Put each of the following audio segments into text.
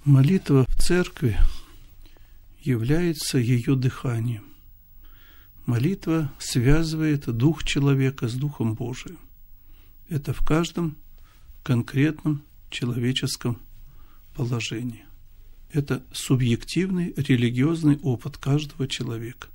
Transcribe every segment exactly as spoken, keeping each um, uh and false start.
Молитва в церкви является ее дыханием. Молитва связывает дух человека с Духом Божиим. Это в каждом конкретном человеческом положении. Это субъективный религиозный опыт каждого человека.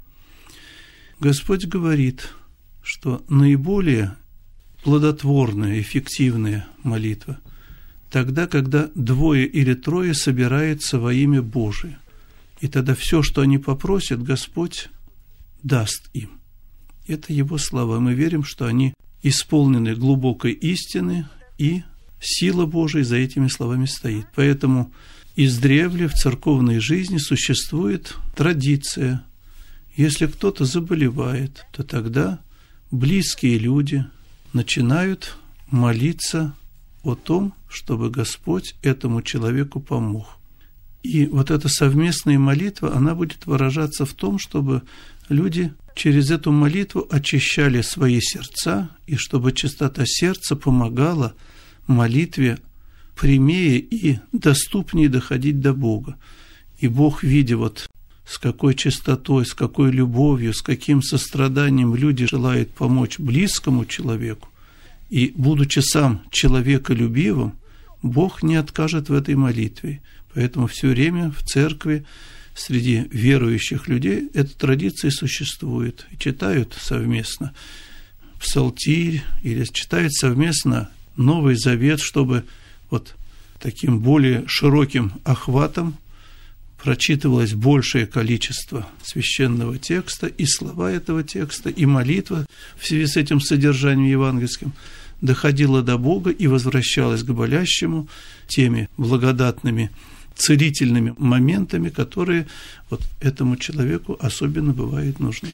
Господь говорит, что наиболее плодотворная, эффективная молитва тогда, когда двое или трое собираются во имя Божие. И тогда все, что они попросят, Господь даст им. Это Его слова. Мы верим, что они исполнены глубокой истины, и сила Божия за этими словами стоит. Поэтому издревле в церковной жизни существует традиция. Если кто-то заболевает, то тогда близкие люди начинают молиться о том, чтобы Господь этому человеку помог. И вот эта совместная молитва, она будет выражаться в том, чтобы люди через эту молитву очищали свои сердца, и чтобы чистота сердца помогала молитве прямее и доступнее доходить до Бога. И Бог, видя вот с какой чистотой, с какой любовью, с каким состраданием люди желают помочь близкому человеку, и, будучи сам человеколюбивым, Бог не откажет в этой молитве. Поэтому все время в церкви среди верующих людей эта традиция существует. И читают совместно псалтирь или читают совместно Новый Завет, чтобы вот таким более широким охватом прочитывалось большее количество священного текста, и слова этого текста, и молитва в связи с этим содержанием евангельским доходила до Бога и возвращалась к болящему теми благодатными, целительными моментами, которые вот этому человеку особенно бывают нужны.